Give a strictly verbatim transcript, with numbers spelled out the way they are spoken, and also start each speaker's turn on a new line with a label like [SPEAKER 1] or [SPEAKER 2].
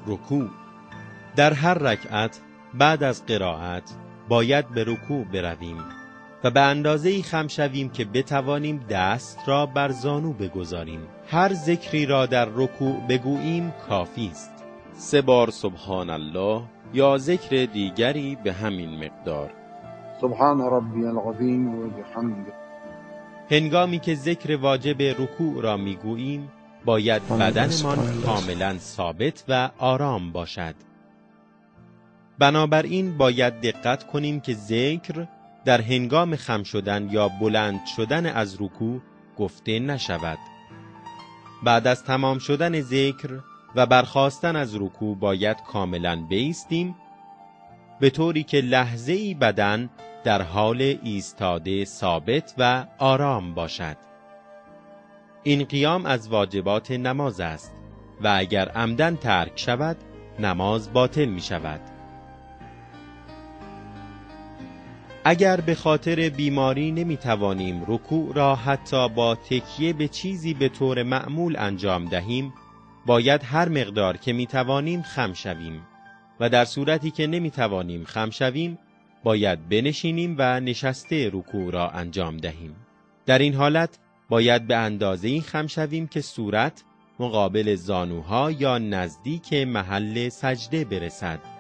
[SPEAKER 1] رکوع. در هر رکعت بعد از قرائت باید به رکوع برویم و به اندازه‌ای خم شویم که بتوانیم دست را بر زانو بگذاریم. هر ذکری را در رکوع بگوییم کافی است. سه بار سبحان الله یا ذکر دیگری به همین مقدار.
[SPEAKER 2] سبحان ربی العظیم و بحمده.
[SPEAKER 1] هنگامی که ذکر واجب رکوع را میگوییم باید بدنمان کاملا ثابت و آرام باشد. بنابراین باید دقت کنیم که ذکر در هنگام خم شدن یا بلند شدن از رکوع گفته نشود. بعد از تمام شدن ذکر و برخاستن از رکوع باید کاملا بایستیم، به طوری که لحظه‌ای بدن در حال ایستاده ثابت و آرام باشد. این قیام از واجبات نماز است و اگر عمدن ترک شود نماز باطل می شود. اگر به خاطر بیماری نمی توانیم رکوع را حتی با تکیه به چیزی به طور معمول انجام دهیم، باید هر مقدار که می توانیم خم شویم و در صورتی که نمی توانیم خم شویم باید بنشینیم و نشسته رکوع را انجام دهیم. در این حالت باید به اندازه‌ای خم شویم که صورت مقابل زانوها یا نزدیک محل سجده برسد.